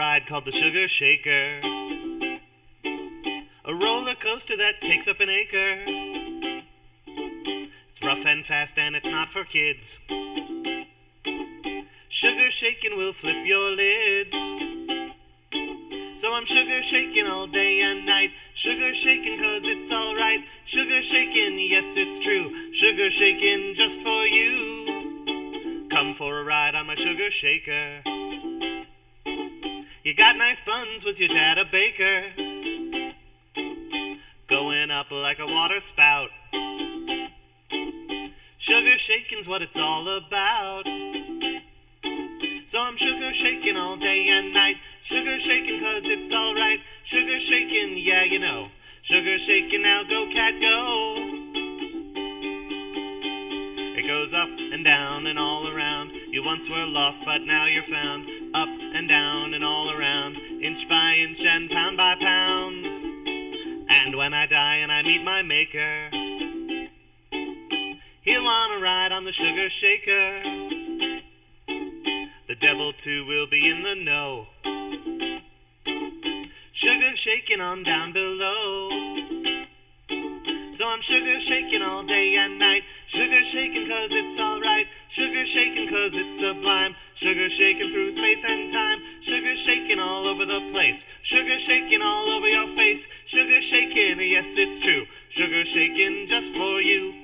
ride called the Sugar Shaker. A roller coaster that takes up an acre. It's rough and fast and it's not for kids. Sugar shaking will flip your lids. So I'm sugar shaking all day and night. Sugar shaking 'cause it's alright. Sugar shaking, yes it's true. Sugar shaking just for you. Come for a ride on my sugar shaker. You got nice buns, was your dad a baker? Going up like a water spout. Sugar shaking's what it's all about. So I'm sugar shaking all day and night. Sugar shaking 'cause it's alright. Sugar shaking, yeah you know. Sugar shaking, now go cat go. It goes up and down and all around. You once were lost but now you're found. Up and down and all around. Inch by inch and pound by pound. And when I die and I meet my maker, he'll wanna ride on the sugar shaker. The devil too will be in the know. Sugar shaking on down below. So I'm sugar shaking all day and night. Sugar shaking 'cause it's alright. Sugar shaking 'cause it's sublime. Sugar shaking through space and time. Sugar shaking all over the place. Sugar shaking all over your face. Sugar shaking, yes it's true. Sugar shaking just for you.